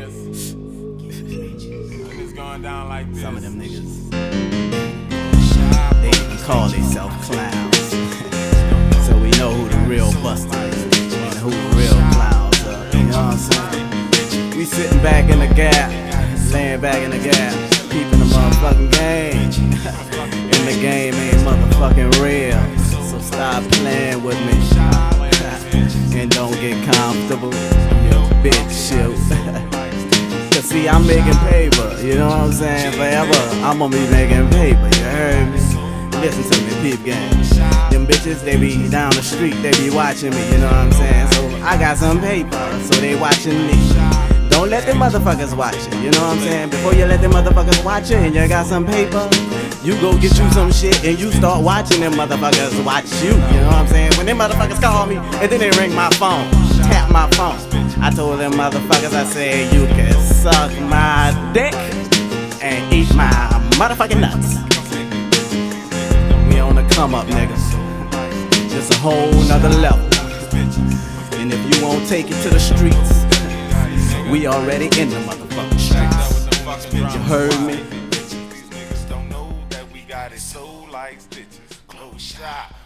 niggas. It's going down like this. Some of them niggas, they even call themselves clowns. So we know who the real busters and who the real clowns are. You know what I'm saying? We sitting back in the gap, laying back in the gap, peeping the motherfucking game. And the game ain't motherfucking real. So stop playing with me and don't get comfortable, yo bitch shoot. Cause see, I'm making paper, you know what I'm saying? Forever, I'm gonna be making paper, you heard me? Listen to me, peep game. Them bitches, they be down the street, they be watching me, you know what I'm saying? So I got some paper, so they watching me. Don't let them motherfuckers watch it, you know what I'm saying? Before you let them motherfuckers watch it and you got some paper, you go get you some shit and you start watching them motherfuckers watch you, you know what I'm saying? When them motherfuckers call me and then they ring my phone, tap my phone, I told them motherfuckers, I said, you can suck my dick and eat my motherfucking nuts. We on the come up, niggas. Just a whole nother level. And if you won't take it to the streets, we already in the motherfucking streets. You heard me? These niggas don't know that we got it so like stitches. Close shot.